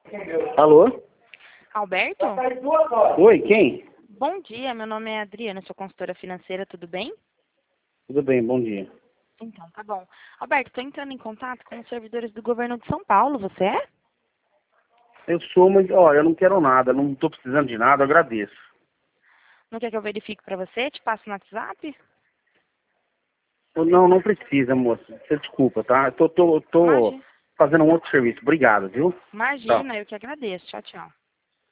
Alô? Alberto? Oi, quem? Bom dia, meu nome é Adriana, sou consultora financeira, tudo bem? Tudo bem, bom dia. Então, tá bom. Alberto, estou entrando em contato com os servidores do governo de São Paulo, você é? Eu sou, mas, eu não quero nada, não estou precisando de nada, eu agradeço. Não quer que eu verifique para você? Te passo no WhatsApp? Não, não precisa, moça. Você desculpa, tá? Eu tô Imagina, fazendo um outro serviço. Obrigado, viu? Tchau. imagina, eu que agradeço. Tchau, tchau.